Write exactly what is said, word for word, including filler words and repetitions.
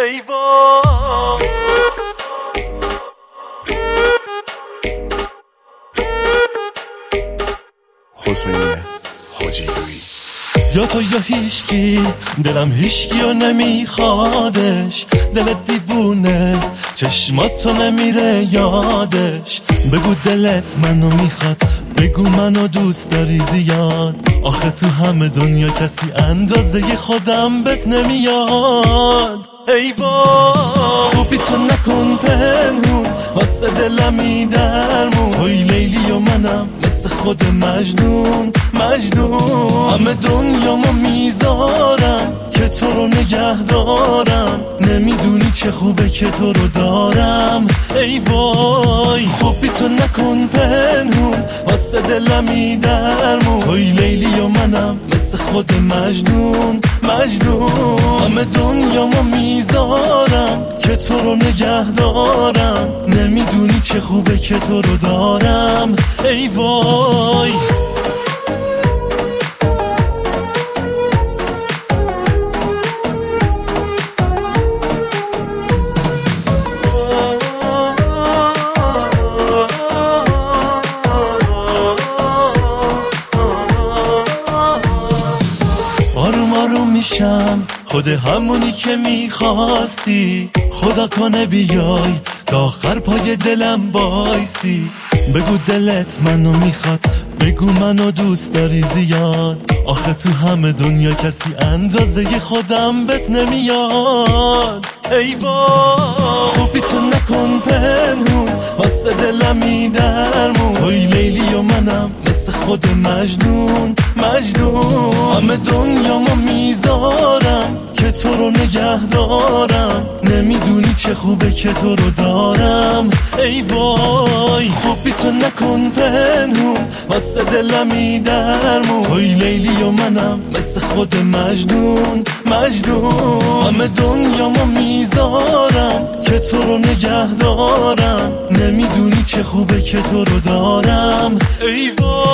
ای وای حسین حاجی‌لویی. یا تو یا هیچکی، دلم هیچکی و نمیخوادش، دلت دیوونه چشماتو نمیره یادش. بگو دلت منو میخواد، بگو منو دوست داری زیاد، آخه تو همه دنیا کسی اندازه خودم بهت نمیاد. ای وای خوبی تو نکن پنهون، واسه دلمی درمون، توی لیلی و منم مثل خود مجنون مجنون. همه دنیامو میذارم که تو رو نگه دارم، نمیدونی چه خوبه که تو رو دارم. ای وای خوبی تو نکن پنهون، واسه دلمی درمون، توی لیلی و منم مثل خود مجنون مجنون. همه دنیامو میذارم که تو رو نگه دارم، نمیدونی چه خوبه که تو رو دارم. ای وای آروم آروم میشم، خود همونی که میخواستی، خدا کنه بیای تا آخر پای دلم وایسی. بگو دلت منو میخواد، بگو منو دوست داری زیاد، آخه تو همه دنیا کسی اندازه خودم بهت نمیاد. ای وای خوبی تو نکن پنهون، واسه دلمی درمون، توی لیلی و منم مثل خود مجنون مجنون. همه دنیامو میذارم که تو رو نگه دارم، نمیدونی چه خوبه که تو رو دارم. ای وای خوبی تو نکن پنهون، واسه دلمی درمون، توی لیلی و منم مثل خود مجنون مجنون. همه دنیامو میذارم که تو رو نگه دارم، نمیدونی چه خوبه که تو رو دارم. ای وای